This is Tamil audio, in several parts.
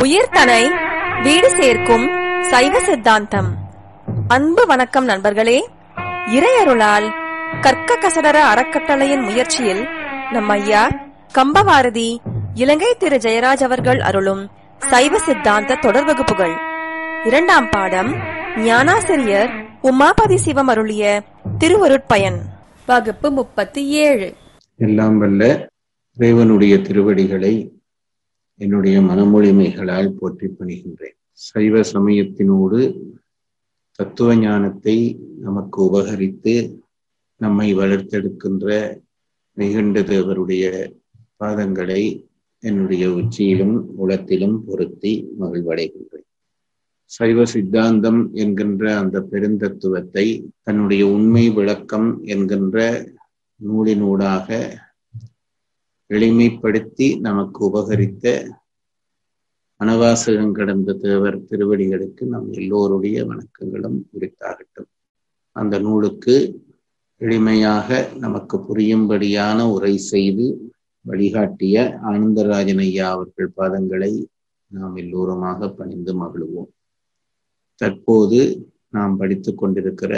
உயிர்தனை வீடு சேர்க்கும் சைவ சித்தாந்தம். அன்பு வணக்கம் நண்பர்களே. இறையருளால் கற்க கசடர அறக்கட்டளையின் முயற்சியில் நம் ஐயா கம்பவாரதி இலங்கை திரு ஜெயராஜ் அவர்கள் அருளும் சைவ சித்தாந்த தொடர் வகுப்புகள். 2ஆம் பாடம் ஞானாசிரியர் உமாபதி சிவம் அருளிய திருவருட்பயன். வகுப்பு 37. எல்லாம் வல்ல இறைவனுடைய திருவடிகளை என்னுடைய மனமொழிமைகளால் போற்றி பணிகின்றேன். சைவ சமயத்தினோடு தத்துவ ஞானத்தை நமக்கு உபகரித்து நம்மை வளர்த்தெடுக்கின்ற மிகுண்ட தேவருடைய பாதங்களை என்னுடைய உச்சியிலும் உளத்திலும் பொருத்தி மகிழ்வடைகின்றேன். சைவ சித்தாந்தம் என்கின்ற அந்த பெருந்தத்துவத்தை தன்னுடைய உண்மை விளக்கம் என்கின்ற நூலினூடாக எளிமைப்படுத்தி நமக்கு உபகரித்த மனவாசகம் கடந்த தேவர் திருவடிகளுக்கு நம் எல்லோருடைய வணக்கங்களும் உரித்தாகட்டும். அந்த நூலுக்கு எளிமையாக நமக்கு புரியும்படியான உரை செய்து வழிகாட்டிய ஆனந்தராஜன் ஐயா அவர்கள் பாதங்களை நாம் எல்லோருமாக பணிந்து மகிழ்வோம். தற்போது நாம் படித்து கொண்டிருக்கிற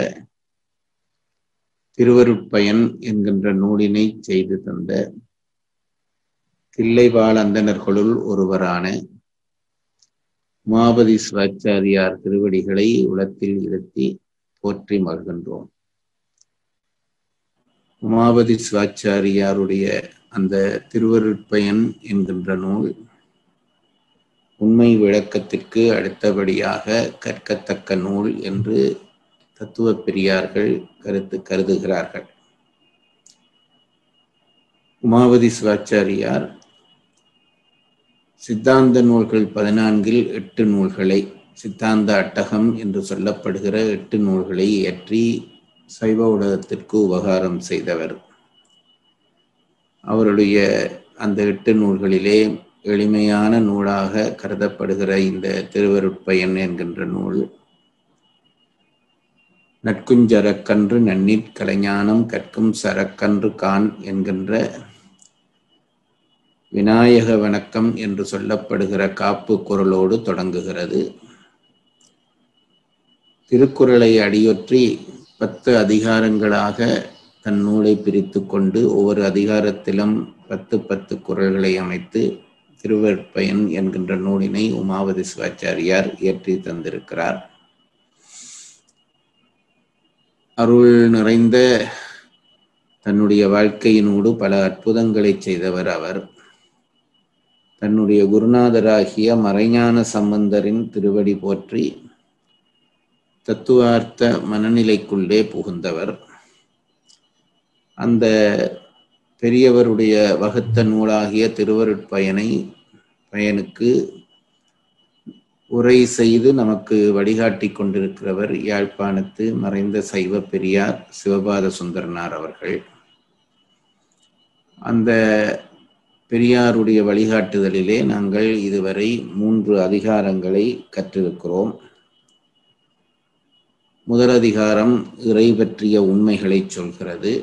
திருவருட்பயன் என்கின்ற நூலினை செய்து தந்த தில்லைவாழ் அந்தணர்களுள் ஒருவரான உமாபதி சிவாச்சாரியார் திருவடிகளை உளத்தில் இருத்தி போற்றி மகிழ்கின்றோம். உமாபதி சிவாச்சாரியாருடைய அந்த திருவருட்பயன் என்கின்ற நூல் உண்மை விளக்கத்திற்கு அடுத்தபடியாக கற்கத்தக்க நூல் என்று தத்துவ பெரியார்கள் கருதுகிறார்கள். உமாபதி சிவாச்சாரியார் சித்தாந்த நூல்கள் 14 8 நூல்களை, சித்தாந்த அட்டகம் என்று சொல்லப்படுகிற 8 நூல்களை இயற்றி சைவ உலகத்திற்கு உபகாரம் செய்தவர். அவருடைய அந்த 8 நூல்களிலே எளிமையான நூலாக கருதப்படுகிற இந்த திருவருட்பயன் என்கின்ற நூல் நற்குஞ்சரக்கன்று நன்னீர் கலைஞானம் கற்கும் சரக்கன்று கான் என்கின்ற விநாயக வணக்கம் என்று சொல்லப்படுகிற காப்பு குறளோடு தொடங்குகிறது. திருக்குறளை அடியொற்றி 10 அதிகாரங்களாக தன் நூலை பிரித்து கொண்டு ஒவ்வொரு அதிகாரத்திலும் 10 குறள்களை அமைத்து திருவருட்பயன் என்கின்ற நூலினை உமாபதி சிவாச்சாரியார் இயற்றி தந்திருக்கிறார். அருள் நிறைந்த தன்னுடைய வாழ்க்கையினோடு பல அற்புதங்களை செய்தவர் அவர். தன்னுடைய குருநாதராகிய மறைஞான சம்பந்தரின் திருவடி போற்றி தத்துவார்த்த மனநிலைக்குள்ளே புகுந்தவர். அந்த பெரியவருடைய வகுத்த நூலாகிய திருவருட்பயனுக்கு உரை செய்து நமக்கு வழிகாட்டி கொண்டிருக்கிறவர் யாழ்ப்பாணத்து மறைந்த சைவ பெரியார் சிவபாத சுந்தரனார் அவர்கள். அந்த பெரியாருடைய வழிகாட்டுதலிலே நாங்கள் இதுவரை 3 அதிகாரங்களை கற்றிருக்கிறோம். முதல் அதிகாரம் இறை பற்றிய உண்மைகளை சொல்கிறது.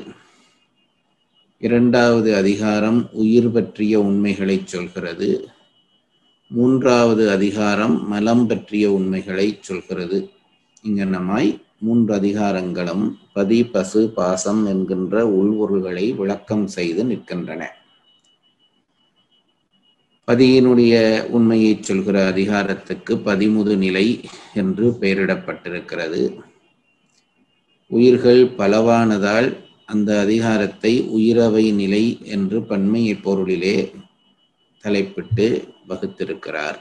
2வது அதிகாரம் உயிர் பற்றிய உண்மைகளை சொல்கிறது. 3வது அதிகாரம் மலம் பற்றிய உண்மைகளை சொல்கிறது. இங்கனமாய் 3 அதிகாரங்களும் பதி பசு பாசம் என்கின்ற உள்பொருள்களை விளக்கம் செய்து நிற்கின்றன. பதியினுடைய உண்மையை சொல்கிற அதிகாரத்துக்கு பதிமுது நிலை என்று பெயரிடப்பட்டிருக்கிறது. உயிர்கள் பலவானதால் அந்த அதிகாரத்தை உயிரவை நிலை என்று பன்மை பொருளிலே தலைப்பிட்டு வகுத்திருக்கிறார்.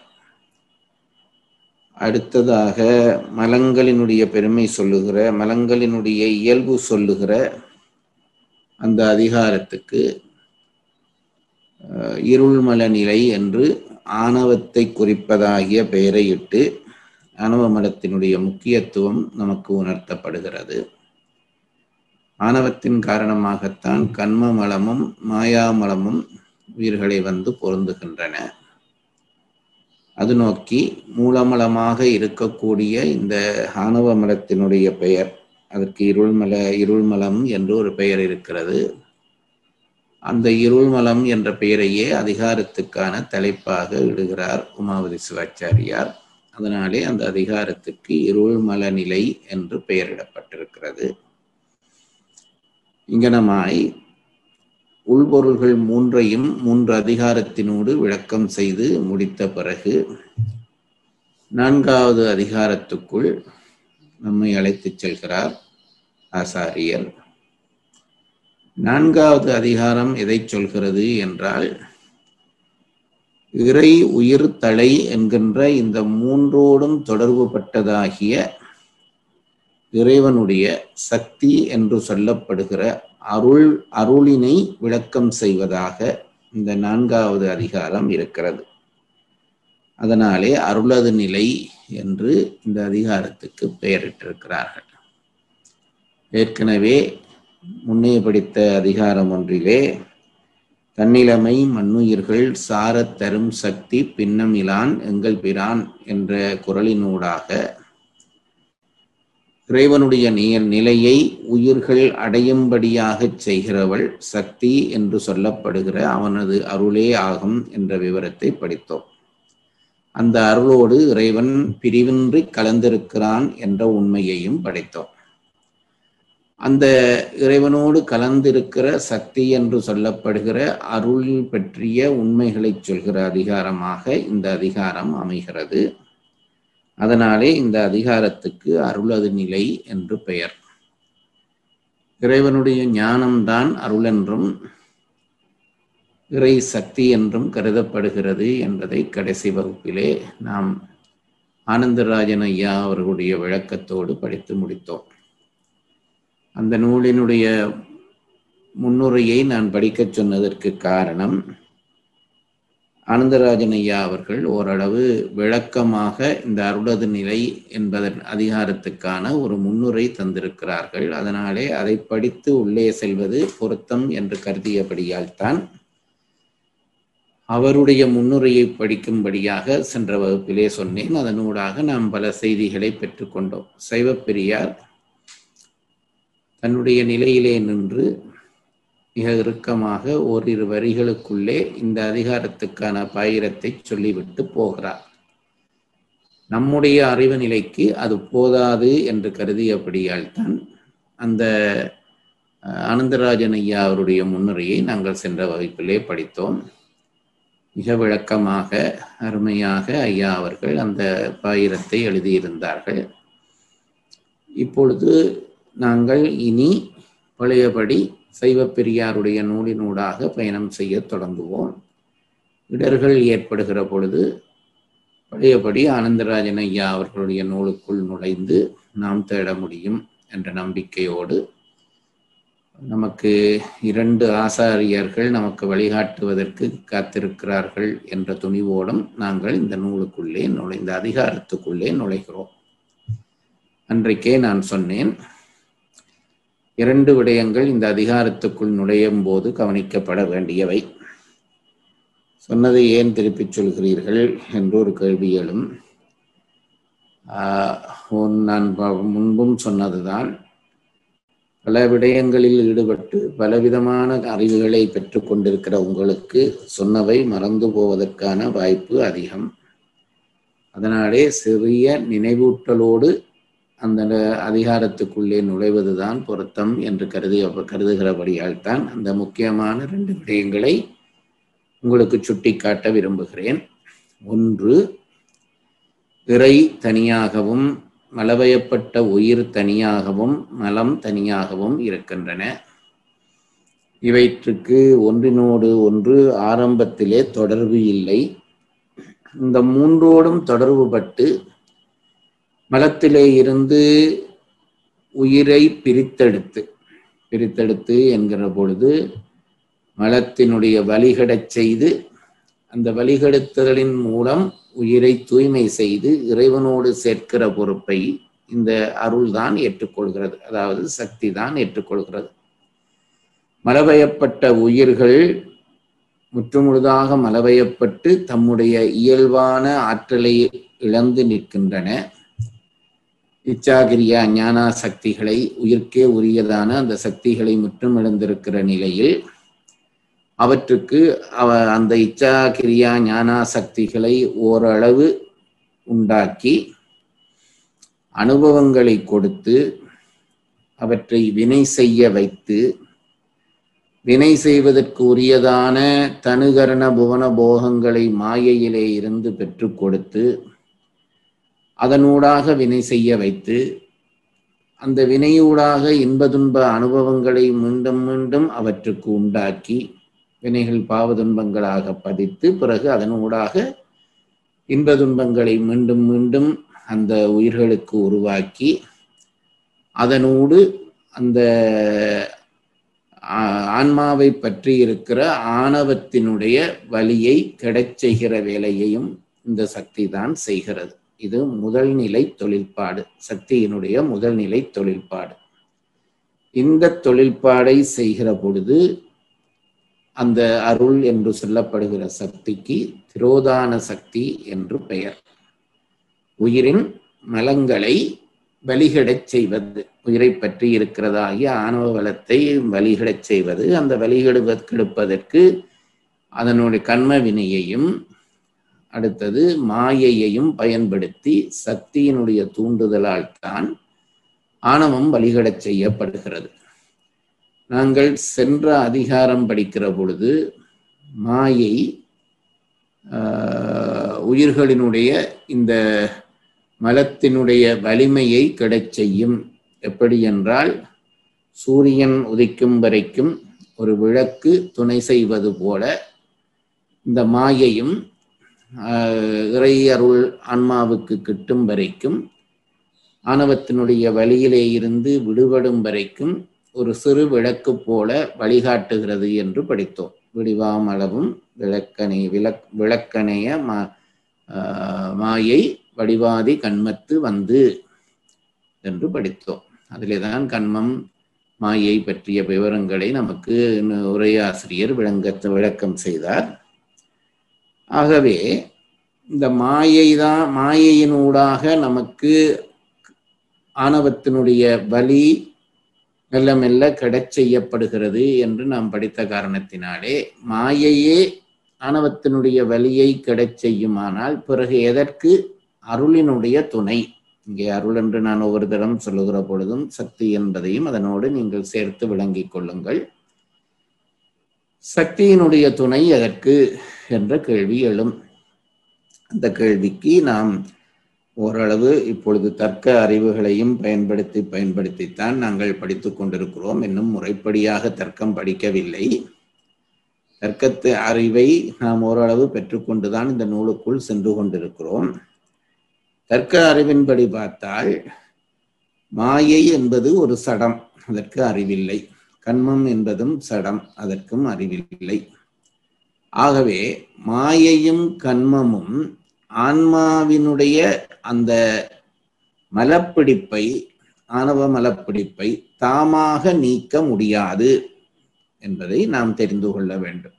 அடுத்ததாக மலங்களினுடைய பெருமை சொல்லுகிற, மலங்களினுடைய இயல்பு சொல்லுகிற அந்த அதிகாரத்துக்கு இருள்மல நிலை என்று ஆணவத்தை குறிப்பதாகிய பெயரையிட்டு ஆணவ மலத்தினுடைய முக்கியத்துவம் நமக்கு உணர்த்தப்படுகிறது. ஆணவத்தின் காரணமாகத்தான் கண்ம மலமும் மாயாமலமும் உயிர்களை வந்து பொருந்துகின்றன. அது நோக்கி மூலமலமாக இருக்கக்கூடிய இந்த ஆணவ மலத்தினுடைய பெயர், அதற்கு இருள்மலம் என்று ஒரு பெயர் இருக்கிறது. அந்த இருள்மலம் என்ற பெயரையே அதிகாரத்துக்கான தலைப்பாக இடுகிறார் உமாபதி சிவாச்சாரியார். அதனாலே அந்த அதிகாரத்துக்கு இருள்மல நிலை என்று பெயரிடப்பட்டிருக்கிறது. இங்கனமாய் உள்பொருள்கள் மூன்றையும் 3 அதிகாரத்தினோடு விளக்கம் செய்து முடித்த பிறகு 4வது அதிகாரத்துக்குள் நம்மை அழைத்துச் செல்கிறார் ஆசாரியர். 4வது அதிகாரம் எதை சொல்கிறது என்றால், இறை உயிர் தலை என்கின்ற இந்த 3ஓடும் தொடர்பு பட்டதாகிய இறைவனுடைய சக்தி என்று சொல்லப்படுகிற அருளினை விளக்கம் செய்வதாக இந்த 4வது அதிகாரம் இருக்கிறது. அதனாலே அருளது நிலை என்று இந்த அதிகாரத்துக்கு பெயரிட்டிருக்கிறார்கள். ஏற்கனவே முன்னே படித்த அதிகாரம் ஒன்றிலே தன்னிலைமை மண்ணுயிர்கள் சாரத் தரும் சக்தி பின்னமிலான் எங்கள் பிரான் என்ற குறளினூடாக இறைவனுடைய நிலையை உயிர்கள் அடையும்படியாக செய்கிறவள் சக்தி என்று சொல்லப்படுகிற அவனது அருளே ஆகும் என்ற விவரத்தை படித்தோம். அந்த அருளோடு இறைவன் பிரிவின்றி கலந்திருக்கிறான் என்ற உண்மையையும் படித்தோம். அந்த இறைவனோடு கலந்திருக்கிற சக்தி என்று சொல்லப்படுகிற அருள் பற்றிய உண்மைகளை சொல்கிற அதிகாரமாக இந்த அதிகாரம் அமைகிறது. அதனாலே இந்த அதிகாரத்துக்கு அருளது நிலை என்று பெயர். இறைவனுடைய ஞானம்தான் அருள் என்றும் இறை சக்தி என்றும் கருதப்படுகிறது என்பதை கடைசி வகுப்பிலே நாம் ஆனந்தராஜன் ஐயா அவர்களுடைய விளக்கத்தோடு படித்து முடித்தோம். அந்த நூலினுடைய முன்னுரையை நான் படிக்கச் சொன்னதற்கு காரணம், ஆனந்தராஜன் ஐயா அவர்கள் ஓரளவு விளக்கமாக இந்த அருளது நிலை என்பதன் அதிகாரத்துக்கான ஒரு முன்னுரை தந்திருக்கிறார்கள். அதனாலே அதை படித்து உள்ளே செல்வது பொருத்தம் என்று கருதியபடியால் தான் அவருடைய முன்னுரையை படிக்கும்படியாக சென்ற வகுப்பிலே சொன்னேன். அதனூடாக நாம் பல செய்திகளை பெற்றுக்கொண்டோம். சைவப்பெரியார் தன்னுடைய நிலையிலே நின்று மிக இறுக்கமாக ஓரிரு வரிகளுக்குள்ளே இந்த அதிகாரத்துக்கான பாயிரத்தை சொல்லிவிட்டு போகிறார். நம்முடைய அறிவு நிலைக்கு அது போதாது என்று கருதியபடியால் தான் அந்த ஆனந்தராஜன் ஐயா அவருடைய முன்னுரையை நாங்கள் சென்ற வகுப்பிலே படித்தோம். மிக விளக்கமாக அருமையாக ஐயா அவர்கள் அந்த பாயிரத்தை எழுதியிருந்தார்கள். இப்பொழுது நாங்கள் இனி பழையபடி சைவப்பெரியாருடைய நூலினூடாக பயணம் செய்ய தொடங்குவோம். இடர்கள் ஏற்படுகிற பொழுது பழையபடி ஆனந்தராஜன் ஐயா அவர்களுடைய நூலுக்குள் நுழைந்து நாம் தேட முடியும் என்ற நம்பிக்கையோடு, நமக்கு 2 ஆசாரியர்கள் நமக்கு வழிகாட்டுவதற்கு காத்திருக்கிறார்கள் என்ற துணிவோடும் நாங்கள் இந்த நூலுக்குள்ளே இந்த அதிகாரத்துக்குள்ளே நுழைகிறோம். அன்றைக்கே நான் சொன்னேன், 2 விடயங்கள் இந்த அதிகாரத்துக்குள் நுழையும் போது கவனிக்கப்பட வேண்டியவை. சொன்னதை ஏன் திருப்பிச் சொல்கிறீர்கள் என்று ஒரு கேள்வி எழும். நான் முன்பும் சொன்னதுதான், பல விடயங்களில் ஈடுபட்டு பலவிதமான அறிவுகளை பெற்று கொண்டிருக்கிற உங்களுக்கு சொன்னவை மறந்து போவதற்கான வாய்ப்பு அதிகம். அதனாலே சிறிய நினைவூட்டலோடு அந்த அதிகாரத்துக்குள்ளே நுழைவதுதான் பொருத்தம் என்று கருதுகிறபடியால் தான் அந்த முக்கியமான 2 விடயங்களை உங்களுக்கு சுட்டிக்காட்ட விரும்புகிறேன். ஒன்று, இறை தனியாகவும் மலவயப்பட்ட உயிர் தனியாகவும் மலம் தனியாகவும் இருக்கின்றன. இவற்றுக்கு ஒன்றினோடு ஒன்று ஆரம்பத்திலே தொடர்பு இல்லை. இந்த 3ஓடும் தொடர்பு பட்டு மலத்திலே இருந்து உயிரை பிரித்தெடுத்து என்கிற பொழுது மலத்தினுடைய வழிகடச் செய்து, அந்த வழிகெடுத்தலின் மூலம் உயிரை தூய்மை செய்து இறைவனோடு சேர்க்கிற பொறுப்பை இந்த அருள் தான் ஏற்றுக்கொள்கிறது, அதாவது சக்தி தான் ஏற்றுக்கொள்கிறது. மலவயப்பட்ட உயிர்கள் முற்றுமுழுதாக மலவயப்பட்டு தம்முடைய இயல்பான ஆற்றலை இழந்து நிற்கின்றன. இச்சாகிரியா ஞானா சக்திகளை, உயிர்க்கே உரியதான அந்த சக்திகளை முற்றும் இழந்திருக்கிற நிலையில் அவற்றுக்கு அந்த இச்சா கிரியா ஞானா சக்திகளை ஓரளவு உண்டாக்கி அனுபவங்களை கொடுத்து அவற்றை வினை செய்ய வைத்து வினை செய்வதற்கு உரியதான தனுகரண புவன போகங்களை மாயையிலே இருந்து பெற்று கொடுத்து அதனூடாக வினை செய்ய வைத்து அந்த வினையூடாக இன்ப துன்ப அனுபவங்களை மீண்டும் மீண்டும் அவற்றுக்கு உண்டாக்கி வினைகள் பாவ துன்பங்களாக பதித்து பிறகு அதனூடாக இன்ப துன்பங்களை மீண்டும் மீண்டும் அந்த உயிர்களுக்கு உருவாக்கி அதனோடு அந்த ஆன்மாவை பற்றி இருக்கிற ஆணவத்தினுடைய வலியை கெடச் செய்கிற வேலையையும் இந்த சக்தி தான் செய்கிறது. இது முதல் நிலை தொழில்பாடு, சக்தியினுடைய முதல் நிலை தொழில்பாடு. இந்த தொழில்பாடை செய்கிற பொழுது அந்த அருள் என்று சொல்லப்படுகிற சக்திக்கு திரோதான சக்தி என்று பெயர். உயிரின் மலங்களை வழிகடச் செய்வது, உயிரை பற்றி இருக்கிறதாகிய ஆணவ வளத்தை வழிகடச் செய்வது. அந்த வழிகெடுப்பதற்கு அதனுடைய கர்ம வினையையும் அடுத்தது மாயையையும் பயன்படுத்தி சக்தியினுடைய தூண்டுதலால் தான் ஆணவம் வழிகடச் செய்யப்படுகிறது. நாங்கள் சென்ற அதிகாரம் படிக்கிற பொழுது மாயை உயிர்களினுடைய இந்த மலத்தினுடைய வலிமையை கெடச் செய்யும். எப்படி என்றால், சூரியன் உதிக்கும் வரைக்கும் ஒரு விளக்கு துணை செய்வது போல இந்த மாயையும் இறை அருள் ஆன்மாவுக்கு கிட்டும் வரைக்கும் ஆணவத்தினுடைய வழியிலே இருந்து விடுபடும் வரைக்கும் ஒரு சிறு விளக்கு போல வழிகாட்டுகிறது என்று படித்தோம். விடிவாமளவும் விளக்கணைய மாயை வடிவாதி கண்மத்து வந்து என்று படித்தோம். அதிலே தான் கண்மம் மாயை பற்றிய விவரங்களை நமக்கு உரையாசிரியர் விளக்கம் செய்தார். ஆகவே இந்த மாயையினூடாக நமக்கு ஆணவத்தினுடைய வலி மெல்ல மெல்ல கெடச் செய்யப்படுகிறது என்று நாம் படித்த காரணத்தினாலே மாயையே ஆணவத்தினுடைய வலியை கெடச் செய்யுமானால் பிறகு எதற்கு அருளினுடைய துணை? இங்கே அருள் என்று நான் ஒவ்வொரு தரம் சொல்லுகிற பொழுதும் சக்தி என்பதையும் அதனோடு நீங்கள் சேர்த்து விளங்கிக் கொள்ளுங்கள். சக்தியினுடைய துணை எதற்கு என்ற கேள்வி எழும். அந்த கேள்விக்கு நாம் ஓரளவு இப்பொழுது தர்க்க அறிவுகளையும் பயன்படுத்தித்தான் நாங்கள் படித்து கொண்டிருக்கிறோம். இன்னும் முறைப்படியாக தர்க்கம் படிக்கவில்லை. தர்க்கத்து அறிவை நாம் ஓரளவு பெற்றுக்கொண்டுதான் இந்த நூலுக்குள் சென்று கொண்டிருக்கிறோம். தர்க்க அறிவின்படி பார்த்தால் மாயை என்பது ஒரு சடம், அதற்கு அறிவில்லை. கண்மம் என்பதும் சடம், அதற்கும் அறிவில்லை. ஆகவே மாயையும் கண்மமும் ஆன்மாவினுடைய அந்த மலப்பிடிப்பை, ஆணவ மலப்பிடிப்பை தாமாக நீக்க முடியாது என்பதை நாம் தெரிந்து கொள்ள வேண்டும்.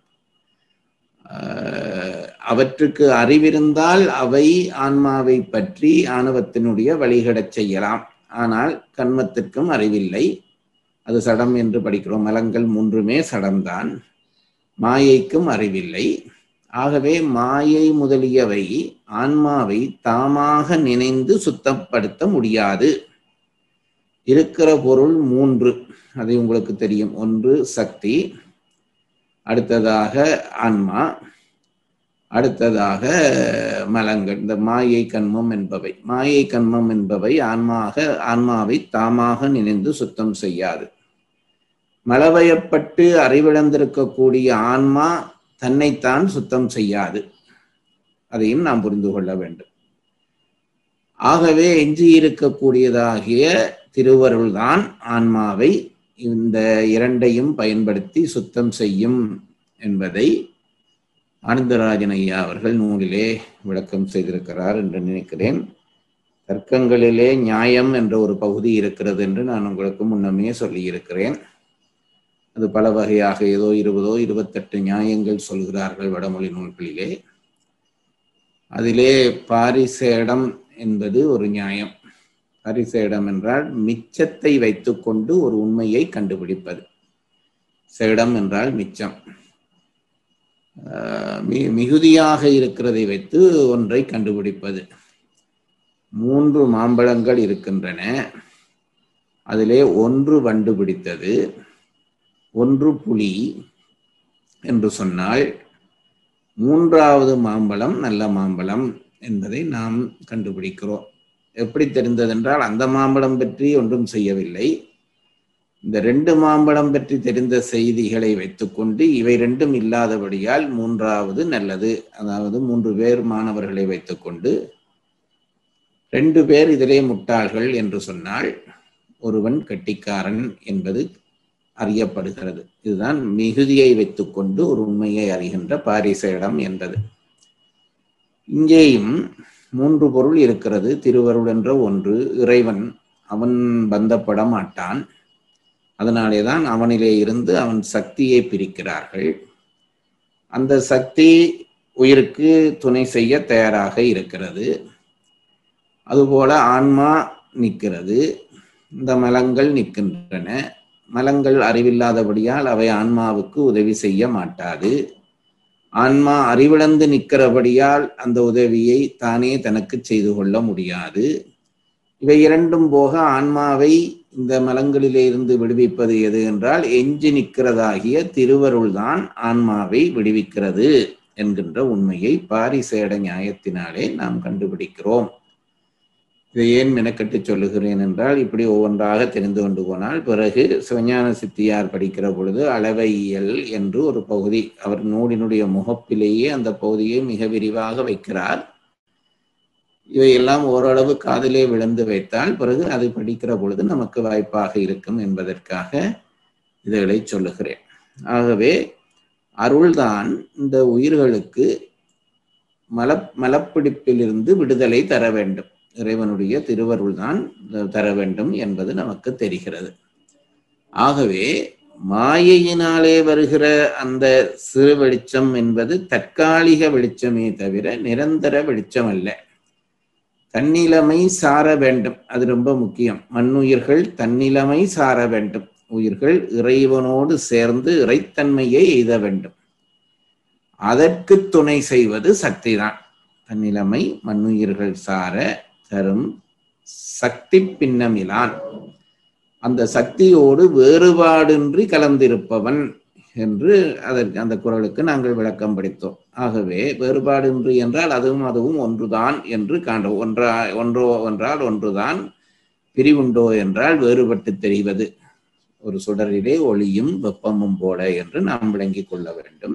அவற்றுக்கு அறிவிருந்தால் அவை ஆன்மாவை பற்றி ஆணவத்தினுடைய வழிகடச் செய்யலாம். ஆனால் கண்மத்திற்கும் அறிவில்லை, அது சடம் என்று படிக்கிறோம். மலங்கள் மூன்றுமே சடம்தான். மாயைக்கும் அறிவில்லை. ஆகவே மாயை முதலியவை ஆன்மாவை தாமாக நினைந்து சுத்தப்படுத்த முடியாது. இருக்கிற பொருள் மூன்று, அது உங்களுக்கு தெரியும். ஒன்று சக்தி, அடுத்ததாக ஆன்மா, அடுத்ததாக மலங்கள். இந்த மாயை கண்மம் என்பவை, மாயை கண்மம் என்பவை ஆன்மாவை தாமாக நினைந்து சுத்தம் செய்யாது. மலவயப்பட்டு அறிவிழந்திருக்கக்கூடிய ஆன்மா தன்னைத்தான் சுத்தம் செய்யாது. அதையும் நாம் புரிந்து கொள்ள வேண்டும். ஆகவே எஞ்சி இருக்கக்கூடியதாகிய திருவருள்தான் ஆன்மாவை இந்த இரண்டையும் பயன்படுத்தி சுத்தம் செய்யும் என்பதை ஆனந்தராஜன் ஐயா அவர்கள் நூலிலே விளக்கம் செய்திருக்கிறார் என்று நினைக்கிறேன். தர்க்கங்களிலே நியாயம் என்ற ஒரு பகுதி இருக்கிறது என்று நான் உங்களுக்கு முன்னமே சொல்லியிருக்கிறேன். அது பல வகையாக ஏதோ 20 28 நியாயங்கள் சொல்கிறார்கள் வடமொழி நூல்களிலே. அதிலே பாரிசேடம் என்பது ஒரு நியாயம். பாரிசேடம் என்றால் மிச்சத்தை வைத்துக்கொண்டு ஒரு உண்மையை கண்டுபிடிப்பது. சேடம் என்றால் மிச்சம். மிகுதியாக இருக்கிறதை வைத்து ஒன்றை கண்டுபிடிப்பது. 3 மாம்பழங்கள் இருக்கின்றன. அதிலே 1 வண்டு பிடித்தது, 1 புலி என்று சொன்னால் 3வது மாம்பழம் நல்ல மாம்பழம் என்பதை நாம் கண்டுபிடிக்கிறோம். எப்படி தெரிந்ததென்றால் அந்த மாம்பழம் பற்றி ஒன்றும் செய்யவில்லை. இந்த 2 மாம்பழம் பற்றி தெரிந்த செய்திகளை வைத்துக்கொண்டு இவை 2ம் இல்லாதபடியால் 3வது நல்லது, அதாவது 3 பேர் மாணவர்களை வைத்துக்கொண்டு 2 பேர் இதிலே முட்டாள்கள் என்று சொன்னால் ஒருவன் கெட்டிக்காரன் என்பது அறியப்படுகிறது. இதுதான் மிகுதியை வைத்துக்கொண்டு ஒரு உண்மையை அறிகின்ற பாரிசேடம் என்பது. இங்கேயும் 3 பொருள் இருக்கிறது. திருவருள் என்ற ஒன்று, இறைவன், அவன் பந்தப்பட மாட்டான். அதனாலேதான் அவனிலே இருந்து அவன் சக்தியை பிரிக்கிறார்கள். அந்த சக்தி உயிருக்கு துணை செய்ய தயாராக இருக்கிறது. அதுபோல ஆன்மா நிற்கிறது, இந்த மலங்கள் நிற்கின்றன. மலங்கள் அறிவில்லாதபடியால் அவை ஆன்மாவுக்கு உதவி செய்ய மாட்டாது. ஆன்மா அறிவிழந்து நிற்கிறபடியால் அந்த உதவியை தானே தனக்கு செய்து கொள்ள முடியாது. இவை 2ம் போக ஆன்மாவை இந்த மலங்களிலே இருந்து விடுவிப்பது எது என்றால் எஞ்சி நிற்கிறதாகிய திருவருள் தான் ஆன்மாவை விடுவிக்கிறது என்கின்ற உண்மையை பாரிசேட நியாயத்தினாலே நாம் கண்டுபிடிக்கிறோம். இதை ஏன் மெனக்கட்டு சொல்லுகிறேன் என்றால், இப்படி ஒவ்வொன்றாக தெரிந்து கொண்டு போனால் பிறகு சிவஞான சித்தியார் படிக்கிற பொழுது அளவையியல் என்று ஒரு பகுதி, அவர் நூலினுடைய முகப்பிலேயே அந்த பகுதியை மிக விரிவாக வைக்கிறார். இவையெல்லாம் ஓரளவு காதிலே விழுந்து வைத்தால் பிறகு அது படிக்கிற பொழுது நமக்கு வாய்ப்பாக இருக்கும் என்பதற்காக இதுகளை சொல்லுகிறேன். ஆகவே அருள்தான் இந்த உயிர்களுக்கு மலப்பிடிப்பிலிருந்து விடுதலை தர வேண்டும். இறைவனுடைய திருவருள் தான் தர வேண்டும் என்பது நமக்கு தெரிகிறது. ஆகவே மாயையினாலே வருகிற அந்த சிறு வெளிச்சம் என்பது தற்காலிக வெளிச்சமே தவிர நிரந்தர வெளிச்சம் அல்ல. தன்னிலைமை சார வேண்டும், அது ரொம்ப முக்கியம். மண்ணுயிர்கள் தன்னிலைமை சார வேண்டும். உயிர்கள் இறைவனோடு சேர்ந்து இறைத்தன்மையை எய்த வேண்டும். அதற்கு துணை செய்வது சக்தி தான். தன்னிலைமை மண்ணுயிர்கள் சார தரும் சக்தி பின்னமிலான், அந்த சக்தியோடு வேறுபாடின்றி கலந்திருப்பவன் என்று அதற்கு அந்த குறளுக்கு நாங்கள் விளக்கம் படித்தோம். ஆகவே வேறுபாடின்றி என்றால் அதுவும் ஒன்றுதான் என்று காண்போம். ஒன்றோ என்றால் ஒன்றுதான், பிரிவுண்டோ என்றால் வேறுபட்டு தெரிவது. ஒரு சுடரிலே ஒளியும் வெப்பமும் போல என்று நாம் விளங்கிக் கொள்ள வேண்டும்.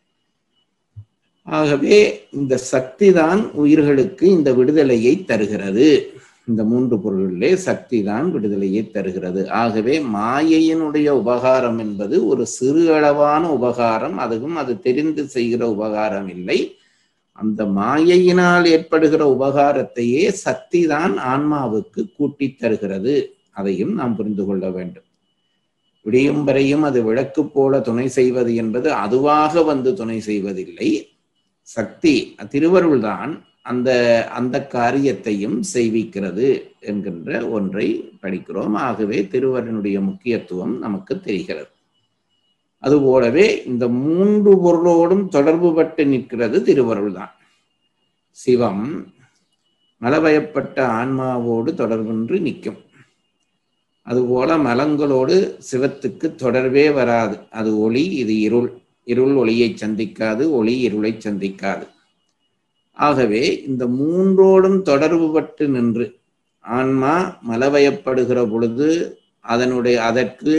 ஆகவே இந்த சக்தி தான் உயிர்களுக்கு இந்த விடுதலையை தருகிறது. இந்த 3 பொருளிலே சக்தி தான் விடுதலையை தருகிறது. ஆகவே மாயையினுடைய உபகாரம் என்பது ஒரு சிறு அளவான உபகாரம், அதுவும் அது தெரிந்து செய்கிற உபகாரம் இல்லை. அந்த மாயையினால் ஏற்படுகிற உபகாரத்தையே சக்தி தான் ஆன்மாவுக்கு கூட்டி தருகிறது. அதையும் நாம் புரிந்து கொள்ள வேண்டும். விடியும் வரையும் அது விளக்கு போல துணை செய்வது என்பது அதுவாக வந்து துணை செய்வதில்லை. சக்தி திருவருள் தான் அந்த காரியத்தையும் செய்விக்கிறது என்கின்ற ஒன்றை படிக்கிறோம். ஆகவே திருவருளுடைய முக்கியத்துவம் நமக்கு தெரிகிறது. அதுபோலவே இந்த 3 பொருளோடும் தொடர்பு பட்டு நிற்கிறது திருவருள் தான். சிவம் மலவயப்பட்ட ஆன்மாவோடு தொடர்பின்றி நிற்கும். அதுபோல மலங்களோடு சிவத்துக்கு தொடர்பே வராது. அது ஒளி, இது இருள். இருள் ஒளியை சந்திக்காது, ஒளி இருளை சந்திக்காது. ஆகவே இந்த 3ஓடும் தொடர்பு பட்டு நின்று ஆன்மா மலவயப்படுகிற பொழுது அதற்கு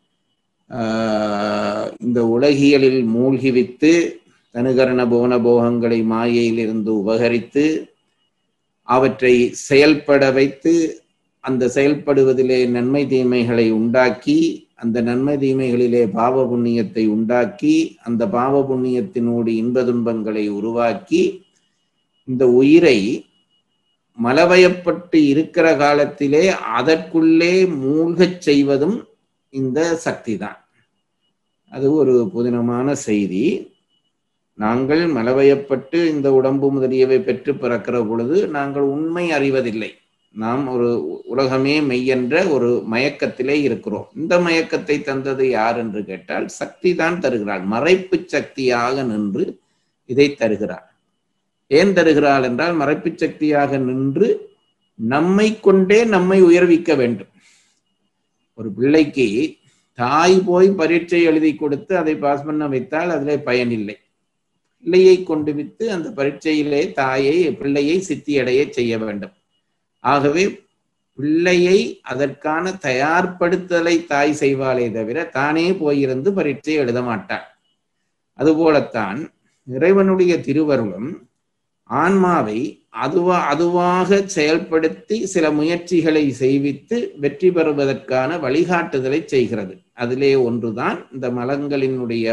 இந்த உலகியலில் மூழ்கிவித்து தனுகரண போன போகங்களை மாயையிலிருந்து உபகரித்து அவற்றை செயல்பட வைத்து அந்த செயல்படுவதிலே நன்மை தீமைகளை உண்டாக்கி அந்த நன்மை தீமைகளிலே பாவ புண்ணியத்தை உண்டாக்கி அந்த பாவ புண்ணியத்தினோடு இன்ப துன்பங்களை உருவாக்கி இந்த உயிரை மலவயப்பட்டு இருக்கிற காலத்திலே அதற்குள்ளே மூழ்கச் செய்வதும் இந்த சக்தி தான். அது ஒரு புதினமான செய்தி. நாங்கள் மலவயப்பட்டு இந்த உடம்பு முதலியவை பெற்று பிறக்கிற பொழுது நாங்கள் உண்மை அறிவதில்லை. நாம் ஒரு உலகமே மெய் என்ற ஒரு மயக்கத்திலே இருக்கிறோம். இந்த மயக்கத்தை தந்தது யார் என்று கேட்டால் சக்தி தான் தருகிறாள். மறைப்பு சக்தியாக நின்று இதை தருகிறாள். ஏன் தருகிறாள் என்றால் மறைப்பு சக்தியாக நின்று நம்மை கொண்டே நம்மை உயர்விக்க வேண்டும். ஒரு பிள்ளைக்கு தாய் போய் பரீட்சை எழுதி கொடுத்து அதை பாஸ் பண்ண வைத்தால் அதிலே பயனில்லை. பிள்ளையை கொண்டு விட்டு அந்த பரீட்சையிலே பிள்ளையை சித்தியடைய செய்ய வேண்டும். ஆகவே பிள்ளையை அதற்கான தயார்படுத்தலை தாய் செய்வாளே தவிர தானே போயிருந்து பரீட்சை எழுத மாட்டாள். அதுபோலத்தான் இறைவனுடைய திருவருளும் ஆன்மாவை அதுவாக செயல்படுத்தி சில முயற்சிகளை செய்வித்து வெற்றி பெறுவதற்கான வழிகாட்டுதலை செய்கிறது. அதிலே ஒன்றுதான் இந்த மலங்களினுடைய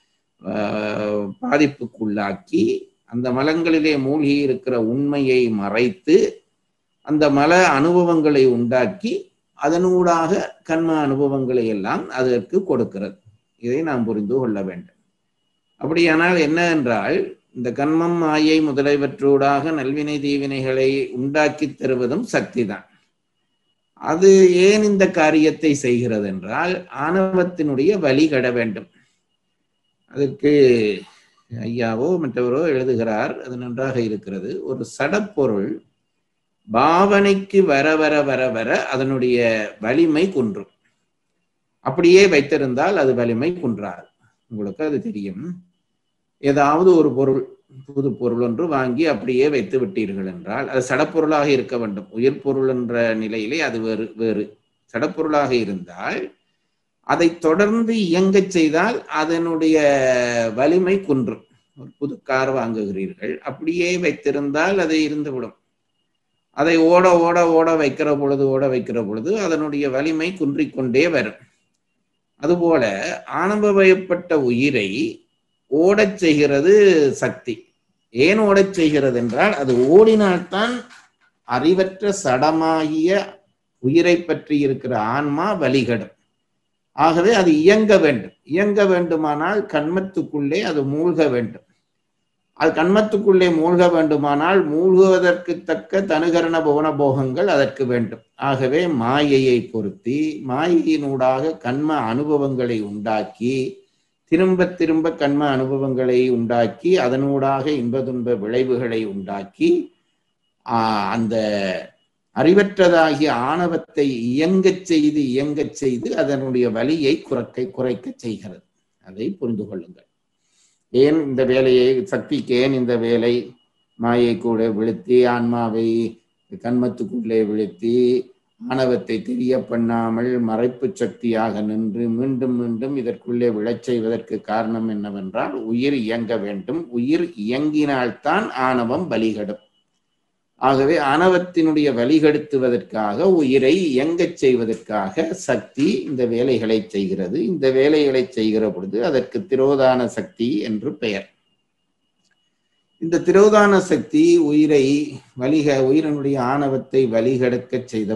பாதிப்புக்குள்ளாக்கி அந்த மலங்களிலே மூழ்கி இருக்கிற உண்மையை மறைத்து அந்த மல அனுபவங்களை உண்டாக்கி அதனூடாக கண்ம அனுபவங்களை எல்லாம் அதற்கு கொடுக்கிறது. இதை நாம் புரிந்து கொள்ள வேண்டும். அப்படியானால் என்ன என்றால் இந்த கண்மம் மாயை முதலியவற்றூடாக நல்வினை தீவினைகளை உண்டாக்கி தருவதும் சக்தி தான். அது ஏன் இந்த காரியத்தை செய்கிறது என்றால் ஆணவத்தினுடைய வழி கட வேண்டும். அதற்கு ஐயாவோ மற்றவரோ எழுதுகிறார், அது நன்றாக இருக்கிறது. ஒரு சடப்பொருள் பாவனைக்கு வர வர வர வர அதனுடைய வலிமை குன்றும். அப்படியே வைத்திருந்தால் அது வலிமை குன்றாது. உங்களுக்கு அது தெரியும். ஏதாவது ஒரு பொருள், புது பொருள் ஒன்று வாங்கி அப்படியே வைத்து விட்டீர்கள் என்றால் அது சடப்பொருளாக இருக்க வேண்டும். உயிர் பொருள் என்ற நிலையிலே அது வேறு சடப்பொருளாக இருந்தால் அதை தொடர்ந்து இயங்க செய்தால் அதனுடைய வலிமை குன்றும். ஒரு புது கார் வாங்குகிறீர்கள், அப்படியே வைத்திருந்தால் அது இருந்துவிடும். அதை ஓட ஓட ஓட வைக்கிற பொழுது அதனுடைய வலிமை குன்றிக்கொண்டே வரும். அதுபோல ஆணவவயப்பட்ட உயிரை ஓடச் செய்கிறது சக்தி. ஏன் ஓடச் செய்கிறது என்றால் அது ஓடினால்தான் அறிவற்ற சடமாகிய உயிரை பற்றி இருக்கிற ஆன்மா வழிகடும். ஆகவே அது இயங்க வேண்டுமானால் கண்மத்துக்குள்ளே அது மூழ்க வேண்டும். அது கண்மத்துக்குள்ளே மூழ்க வேண்டுமானால் மூழ்குவதற்கு தக்க தனுகரண புவன போகங்கள் அதற்கு வேண்டும். ஆகவே மாயையை பொருத்தி மாயையினூடாக கண்ம அனுபவங்களை உண்டாக்கி திரும்ப திரும்ப கண்ம அனுபவங்களை உண்டாக்கி அதனூடாக இன்ப துன்ப விளைவுகளை உண்டாக்கி அந்த அறிவற்றதாகிய ஆணவத்தை இயங்கச் செய்து அதனுடைய வலியை குறைக்க செய்கிறது. அதை புரிந்து கொள்ளுங்கள். ஏன் இந்த வேலையை சக்திக்கு ஏன் இந்த வேலை? மாயை கூட விழுத்தி ஆன்மாவை கண்மத்துக்குள்ளே விழுத்தி ஆணவத்தை தெரிய பண்ணாமல் மறைப்பு சக்தியாக நின்று மீண்டும் மீண்டும் இதற்குள்ளே விழச் செய்வதற்கு காரணம் என்னவென்றால் உயிர் இயங்க வேண்டும். உயிர் இயங்கினால்தான் ஆணவம் வழிகடும். ஆகவே ஆணவத்தினுடைய வழிகெடுத்துவதற்காக உயிரை இயங்கச் செய்வதற்காக சக்தி இந்த வேலைகளை செய்கிறது. இந்த வேலைகளை செய்கிற பொழுது அதற்கு திரோதான சக்தி என்று பெயர். இந்த திரோதான சக்தி உயிரினுடைய ஆணவத்தை வழிகெடுக்க செய்த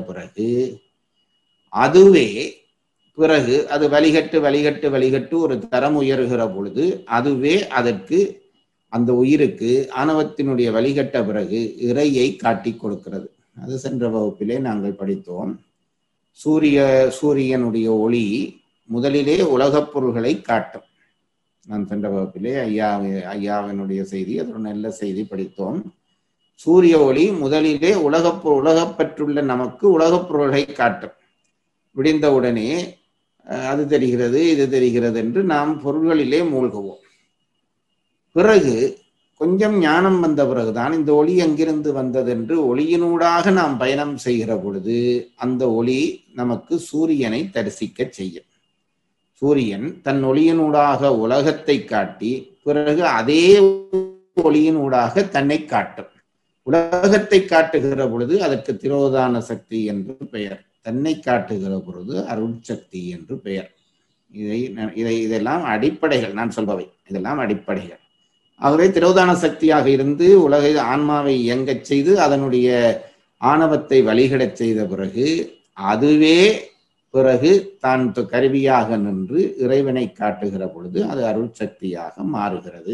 பிறகு அது வழிகட்டு ஒரு தரம் உயர்கிற பொழுது அதுவே அதற்கு அந்த உயிருக்கு ஆணவத்தினுடைய வழிகட்ட பிறகு இறையை காட்டி கொடுக்கிறது. அது சென்ற வகுப்பிலே நாங்கள் படித்தோம். சூரியனுடைய ஒளி முதலிலே உலகப் பொருள்களை காட்டும். நான் சென்ற வகுப்பிலே ஐயாவினுடைய செய்தி, அது ஒரு நல்ல செய்தி படித்தோம். சூரிய ஒளி முதலிலே உலகப்பற்றுள்ள நமக்கு உலகப் பொருள்களை காட்டும். விடிந்தவுடனே அது தெரிகிறது இது தெரிகிறது என்று நாம் பொருள்களிலே மூழ்குவோம். பிறகு கொஞ்சம் ஞானம் வந்த பிறகுதான் இந்த ஒளி எங்கிருந்து வந்ததென்று ஒளியினூடாக நாம் பயணம் செய்கிற பொழுது அந்த ஒளி நமக்கு சூரியனை தரிசிக்க செய்யும். சூரியன் தன் ஒளியினூடாக உலகத்தை காட்டி பிறகு அதே ஒளியினூடாக தன்னை காட்டும். உலகத்தை காட்டுகிற பொழுது அதற்கு திரோதான சக்தி என்று பெயர். தன்னை காட்டுகிற பொழுது அருள் சக்தி என்று பெயர். இதெல்லாம் அடிப்படைகள், நான் சொல்பவை இதெல்லாம் அடிப்படைகள். ஆகவே திரோதான சக்தியாக இருந்து உலகை ஆன்மாவை இயங்கச் செய்து அதனுடைய ஆணவத்தை வழிகடச் செய்த பிறகு அதுவே பிறகு தான் கருவியாக நின்று இறைவனை காட்டுகிற பொழுது அது அருள் சக்தியாக மாறுகிறது.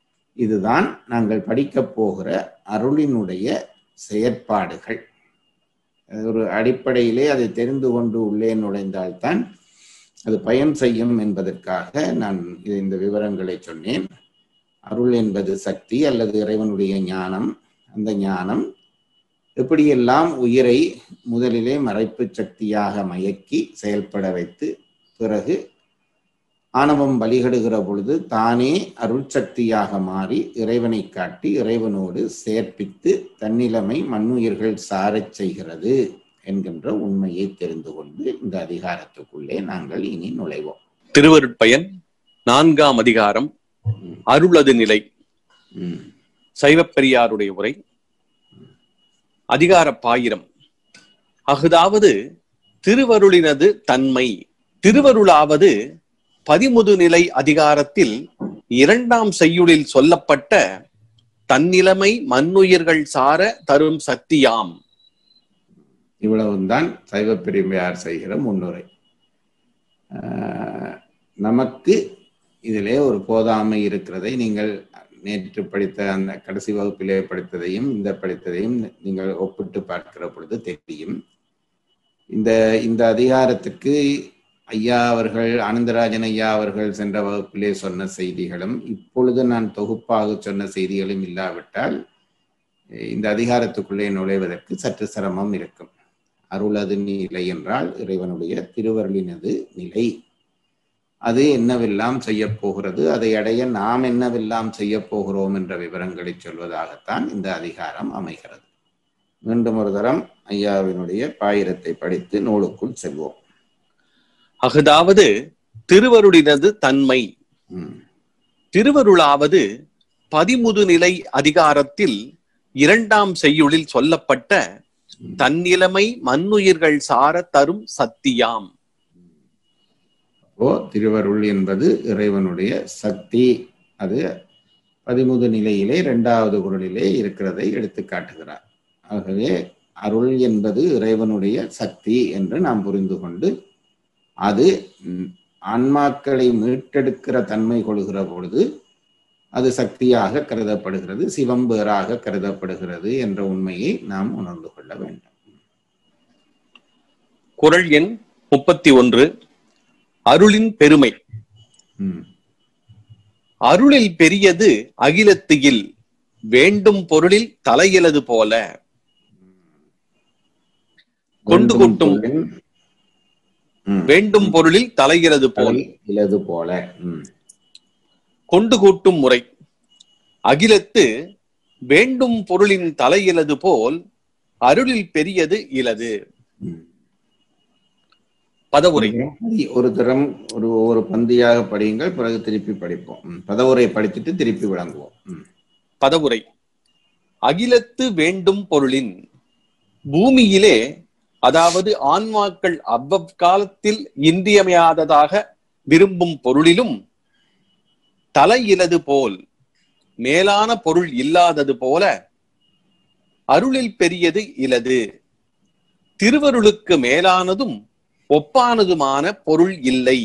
இதுதான் நாங்கள் படிக்கப் போகிற அருளினுடைய செயற்பாடுகள். ஒரு அடிப்படையிலே அதை தெரிந்து கொண்டு உள்ளே நுழைந்தால்தான் அது பயன் செய்யும் என்பதற்காக நான் இந்த விவரங்களை சொன்னேன். அருள் என்பது சக்தி அல்லது இறைவனுடைய ஞானம். அந்த ஞானம் எப்படியெல்லாம் உயிரை முதலிலே மறைப்பு சக்தியாக மயக்கி செயல்பட வைத்து பிறகு ஆணவம் வழிகடுகிற பொழுது தானே அருள் சக்தியாக மாறி இறைவனை காட்டி இறைவனோடு சேர்ப்பித்து தன்னிலைமை மண்ணுயிர்கள் சாரச் செய்கிறது என்கின்ற உண்மையை தெரிந்து கொண்டு இந்த அதிகாரத்துக்குள்ளே நாங்கள் இனி நுழைவோம். திருவருட்பயன் 4ஆம் அதிகாரம், அருளது நிலை. சைவப்பெரியாருடைய உரை. அதிகார பாயிரம். அஃதாவது திருவருளினது தன்மை. திருவருளாவது 13 நிலை அதிகாரத்தில் 2ஆம் செய்யுளில் சொல்லப்பட்ட தன்னிலைமை மண்ணுயிர்கள் சார தரும் சக்தியாம். இவ்வளவுதான் சைவப்பெருமையார் செய்கிற முன்னுரை. நமக்கு இதிலே ஒரு போதாமை இருக்கிறதை நீங்கள் நேற்று படித்த அந்த கடைசி வகுப்பிலே படித்ததையும் இந்த படித்ததையும் நீங்கள் ஒப்பிட்டு பார்க்கிற பொழுது தெரியும். இந்த அதிகாரத்துக்கு ஐயா அவர்கள், ஆனந்தராஜன் ஐயா அவர்கள் சென்ற வகுப்பிலே சொன்ன செய்திகளும் இப்பொழுது நான் தொகுப்பாக சொன்ன செய்திகளும் இல்லாவிட்டால் இந்த அதிகாரத்துக்குள்ளே நுழைவதற்கு சற்று சிரமம் இருக்கும். அருளது நிலை என்றால் இறைவனுடைய திருவருளினது நிலை. அது என்னவெல்லாம் செய்ய போகிறது, அதை அடைய நாம் என்னவெல்லாம் செய்ய போகிறோம் என்ற விவரங்களை சொல்வதாகத்தான் இந்த அதிகாரம் அமைகிறது. மீண்டும் ஒரு தரம் ஐயாவினுடைய பாயிரத்தை படித்து நூலுக்குள் செல்வோம். அஃதாவது திருவருளினது தன்மை. திருவருளாவது 13 நிலை அதிகாரத்தில் 2ஆம் செய்யுளில் சொல்லப்பட்ட தன்னிலைமை மண்ணுயிர்கள் சார தரும் சக்தியாம். திருவருள் என்பது இறைவனுடைய சக்தி. அது 13 நிலையிலே 2வது குறளிலே இருக்கிறதை எடுத்து காட்டுகிறார். ஆகவே அருள் என்பது இறைவனுடைய சக்தி என்று நாம் புரிந்து கொண்டு அது ஆன்மாக்களை மீட்டெடுக்கிற தன்மை கொள்கிற பொழுது அது சக்தியாக கருதப்படுகிறது, சிவம்பேறாக கருதப்படுகிறது என்ற உண்மையை நாம் உணர்ந்து கொள்ள வேண்டும். குறள் எண் 31. அருளின் பெருமை. அருளில் பெரியது அகிலத்தியில் வேண்டும் பொருளில் தலையிலது போல. கொண்டு கூட்டும் வேண்டும் பொருளில் தலையிலது போல. கொண்டு கூட்டும் முறை. அகிலத்து வேண்டும் பொருளின் தலையிலது போல் அருளில் பெரியது இலது. பதவுரை. ஒரு தரம் ஒவ்வொரு பந்தியாக படியுங்கள், பிறகு திருப்பி படிப்போம். பதவுரை படித்துட்டு திருப்பி விளங்குவோம். பதவுரை. அகிலத்து வேண்டும் பொருளின். பூமியிலே, அதாவது ஆன்மாக்கள் அவ்வக்காலத்தில் இன்றியமையாததாக விரும்பும் பொருளிலும் தலையிலது போல் மேலான பொருள் இல்லாதது போல அருளில் பெரியது இலது. திருவருளுக்கு மேலானதும் ஒப்பானதுமான பொருள் இல்லை.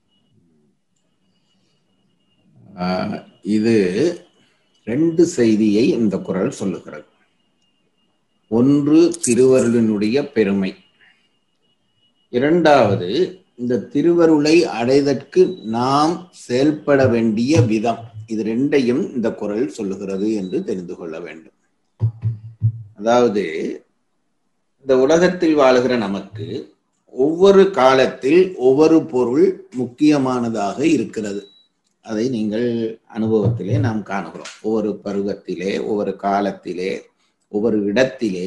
இது 2 செய்தியை இந்த குறள் சொல்லுகிறது. ஒன்று திருவருளினுடைய பெருமை, 2வது இந்த திருவருளை அடைதற்கு நாம் செயல்பட வேண்டிய விதம். இது 2ஐயும் இந்த குறள் சொல்லுகிறது என்று தெரிந்து கொள்ள வேண்டும். அதாவது இந்த உலகத்தில் வாழுகிற நமக்கு ஒவ்வொரு காலத்தில் ஒவ்வொரு பொருள் முக்கியமானதாக இருக்கிறது. அதை நீங்கள் அனுபவத்திலே நாம் காணுகிறோம். ஒவ்வொரு பருவத்திலே, ஒவ்வொரு காலத்திலே, ஒவ்வொரு இடத்திலே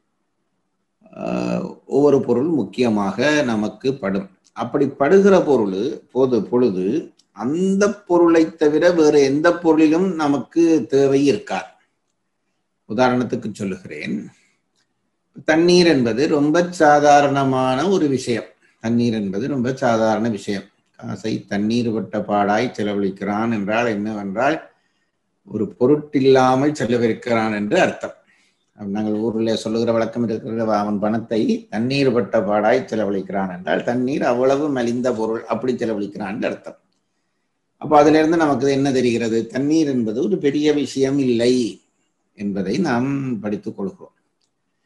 ஒவ்வொரு பொருள் முக்கியமாக நமக்கு படும். அப்படி படுகிற பொழுது அந்த பொருளை தவிர வேறு எந்த பொருளிலும் நமக்கு தேவை இருக்காது. உதாரணத்துக்கு சொல்லுகிறேன், தண்ணீர் என்பது ரொம்ப சாதாரணமான ஒரு விஷயம். தண்ணீர் என்பது ரொம்ப சாதாரண விஷயம். காசை தண்ணீர் பட்ட பாடாய் செலவழிக்கிறான் என்றால் என்னவென்றால் ஒரு பொருட்டில்லாமல் செலவழிக்கிறான் என்று அர்த்தம். நாங்கள் ஊரில் சொல்லுகிற வழக்கம் இருக்கிற, அவன் பணத்தை தண்ணீர் பட்ட பாடாய் செலவழிக்கிறான் என்றால் தண்ணீர் அவ்வளவு மலிந்த பொருள், அப்படி செலவழிக்கிறான் என்று அர்த்தம். அப்போ அதுல இருந்து நமக்கு என்ன தெரிகிறது? தண்ணீர் என்பது ஒரு பெரிய விஷயம் இல்லை என்பதை நாம் படித்துக் கொள்கிறோம்.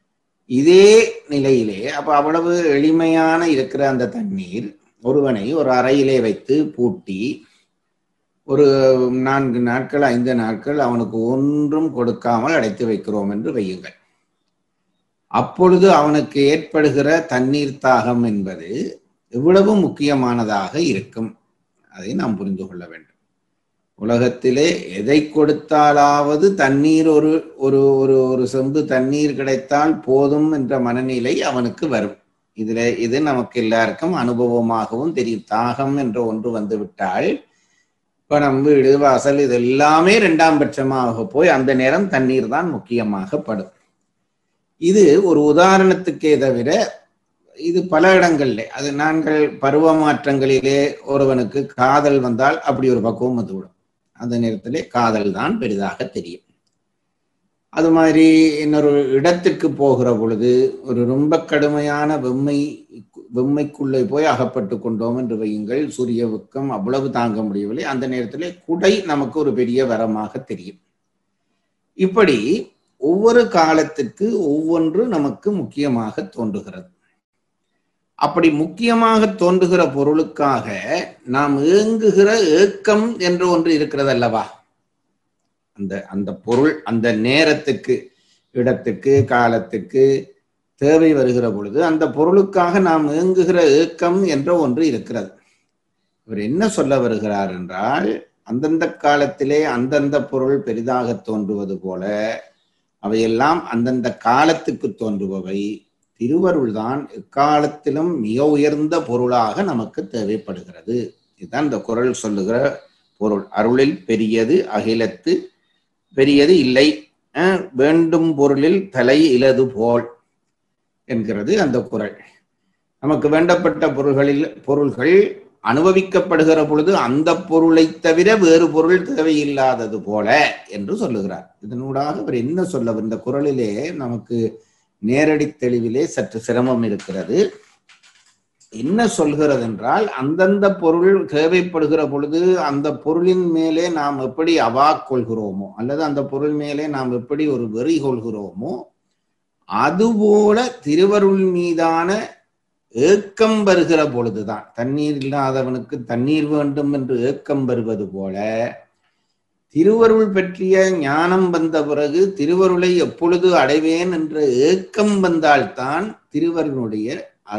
இதே நிலையிலே அப்ப அவ்வளவு எளிமையான இருக்கிற அந்த தண்ணீர் ஒருவனை ஒரு அறையிலே வைத்து பூட்டி ஒரு 4 நாட்கள் 5 நாட்கள் அவனுக்கு ஒன்றும் கொடுக்காமல் அடைத்து வைக்கிறோம் என்று வையுங்கள். அப்பொழுது அவனுக்கு ஏற்படுகிற தண்ணீர் தாகம் என்பது எவ்வளவு முக்கியமானதாக இருக்கும், அதை நாம் புரிந்து கொள்ள வேண்டும். உலகத்திலே எதை கொடுத்தாலாவது தண்ணீர் ஒரு ஒரு ஒரு செம்பு தண்ணீர் கிடைத்தால் போதும் என்ற மனநிலை அவனுக்கு வரும். இது நமக்கு எல்லாருக்கும் அனுபவமாகவும் தெரியும். தாகம் என்ற ஒன்று வந்து விட்டால் இப்ப நம்ம வீடு வாசல் இது எல்லாமே 2ஆம் பட்சமாக போய் அந்த நேரம் தண்ணீர் தான் முக்கியமாகப்படும். இது ஒரு உதாரணத்துக்கே தவிர இது பல இடங்கள்ல அது நாங்கள் பருவ மாற்றங்களிலே ஒருவனுக்கு காதல் வந்தால் அப்படி ஒரு பக்குவம் வந்துவிடும். அந்த நேரத்திலே காதல் தான் பெரிதாக தெரியும். அது மாதிரி இன்னொரு இடத்திற்கு போகிற பொழுது ஒரு ரொம்ப கடுமையான வெம்மைக்குள்ளே போய் அகப்பட்டு கொண்டோம் என்று வையுங்கள். சூரிய வெப்பம் அவ்வளவு தாங்க முடியவில்லை. அந்த நேரத்திலே குடை நமக்கு ஒரு பெரிய வரமாக தெரியும். இப்படி ஒவ்வொரு காலத்துக்கு ஒவ்வொன்று நமக்கு முக்கியமாக தோன்றுகிறது. அப்படி முக்கியமாக தோன்றுகிற பொருளுக்காக நாம் ஏங்குகிற ஏக்கம் என்று ஒன்று இருக்கிறது அல்லவா? அந்த பொருள் அந்த நேரத்துக்கு இடத்துக்கு காலத்துக்கு தேவை வருகிற பொழுது அந்த பொருளுக்காக நாம் ஏங்குகிற ஏக்கம் என்ற ஒன்று இருக்கிறது. இவர் என்ன சொல்ல வருகிறார் என்றால், அந்தந்த காலத்திலே அந்தந்த பொருள் பெரிதாக தோன்றுவது போல அவையெல்லாம் அந்தந்த காலத்துக்கு தோன்றுபவை. திருவருள் தான் எக்காலத்திலும் மிக உயர்ந்த பொருளாக நமக்கு தேவைப்படுகிறது. இதுதான் இந்த குறள் சொல்லுகிற பொருள். அருளில் பெரியது அகிலத்து பெரியது இல்லை, வேண்டும் பொருளில் தலை இலது போல் என்கிறது அந்த குறள். நமக்கு வேண்டப்பட்ட பொருள்கள் அனுபவிக்கப்படுகிற பொழுது அந்த பொருளை தவிர வேறு பொருள் தேவையில்லாதது போல என்று சொல்லுகிறார். இதனூடாக அவர் என்ன சொல்ல, இந்த குறளிலே நமக்கு நேரடி தெளிவிலே சற்று சிரமம் இருக்கிறது. என்ன சொல்கிறது என்றால், அந்தந்த பொருள் தேவைப்படுகிற பொழுது அந்த பொருளின் மேலே நாம் எப்படி அவா கொள்கிறோமோ அல்லது அந்த பொருள் மேலே நாம் எப்படி ஒரு வெறி கொள்கிறோமோ அதுபோல திருவருள் மீதான ஏக்கம் வருகிற பொழுதுதான், தண்ணீர் இல்லாதவனுக்கு தண்ணீர் வேண்டும் என்று ஏக்கம் வருவது போல திருவருள் பற்றிய ஞானம் வந்த பிறகு திருவருளை எப்பொழுது அடைவேன் என்ற ஏக்கம் வந்தால்தான் திருவருளுடைய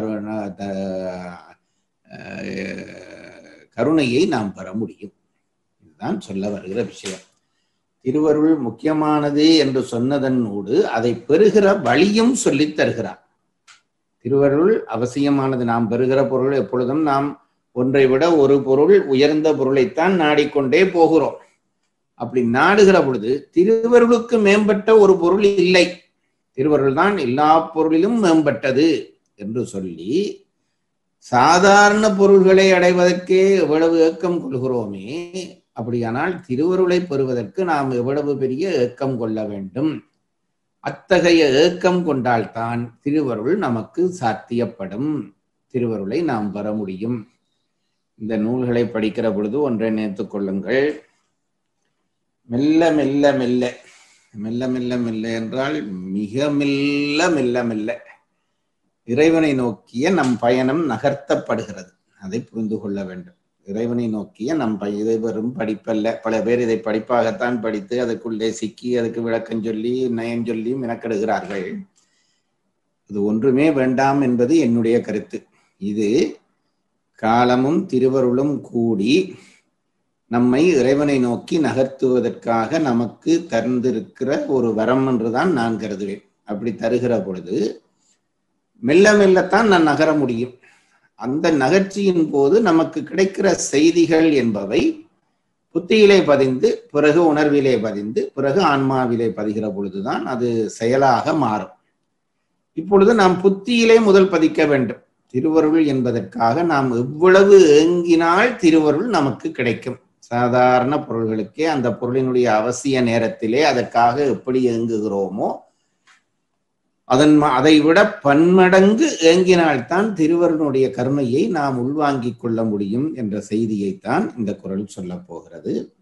கருணையை நாம் பெற முடியும். இதுதான் சொல்ல வருகிற விஷயம். திருவருள் முக்கியமானது என்று சொன்னதனோடு அதை பெறுகிற வழியும் சொல்லித் தருகிறார். திருவருள் அவசியமானது. நாம் பெறுகிற பொருள் எப்பொழுதும் நாம் ஒன்றை விட ஒரு பொருள் உயர்ந்த பொருளைத்தான் நாடிக்கொண்டே போகிறோம். அப்படி நாடுகிற பொழுது திருவருளுக்கு மேம்பட்ட ஒரு பொருள் இல்லை, திருவருள் தான் எல்லா பொருளிலும் மேம்பட்டது என்று சொல்லி சாதாரண பொருள்களை அடைவதற்கே எவ்வளவு ஏக்கம் கொள்கிறோமே, அப்படியானால் திருவருளை பெறுவதற்கு நாம் எவ்வளவு பெரிய ஏக்கம் கொள்ள வேண்டும். அத்தகைய ஏக்கம் கொண்டால்தான் திருவருள் நமக்கு சாத்தியப்படும், திருவருளை நாம் பெற முடியும். இந்த நூல்களை படிக்கிற பொழுது ஒன்றை நினைத்துக் கொள்ளுங்கள். மெல்ல மெல்ல மெல்ல மெல்ல மெல்ல மெல்ல என்றால் மிக மெல்ல மெல்ல மெல்ல இறைவனை நோக்கிய நம் பயணம் நகர்த்தப்படுகிறது. அதை புரிந்து கொள்ள வேண்டும். இறைவனை நோக்கிய நம் இதை வெறும் படிப்பல்ல. பல பேர் இதை படிப்பாகத்தான் படித்து அதுக்குள்ளே சிக்கி அதுக்கு விளக்கம் சொல்லி நயம் சொல்லி மெனக்கெடுகிறார்கள். இது ஒன்றுமே வேண்டாம் என்பது என்னுடைய கருத்து. இது காலமும் திருவருளும் கூடி நம்மை இறைவனை நோக்கி நகர்த்துவதற்காக நமக்கு தந்திருக்கிற ஒரு வரம் என்றுதான் நான் கருதுவேன். அப்படி தருகிற பொழுது மெல்ல மெல்லத்தான் நான் நகர முடியும். அந்த நகர்ச்சியின் போது நமக்கு கிடைக்கிற செய்திகள் என்பவை புத்தியிலே பதிந்து பிறகு உணர்விலே பதிந்து பிறகு ஆன்மாவிலே பதிகிற பொழுதுதான் அது செயலாக மாறும். இப்பொழுது நாம் புத்தியிலே முதல் பதிக்க வேண்டும். திருவருள் என்பதற்காக நாம் எவ்வளவு ஏங்கினால் திருவருள் நமக்கு கிடைக்கும். சாதாரண பொருள்களுக்கே அந்த பொருளினுடைய அவசிய நேரத்திலே அதற்காக எப்படி ஏங்குகிறோமோ அதை விட பன்மடங்கு ஏங்கினால்தான் திருவருளுடைய கருணையை நாம் உள்வாங்கிக் கொள்ள முடியும் என்ற செய்தியைத்தான் இந்த குறள் சொல்ல போகிறது.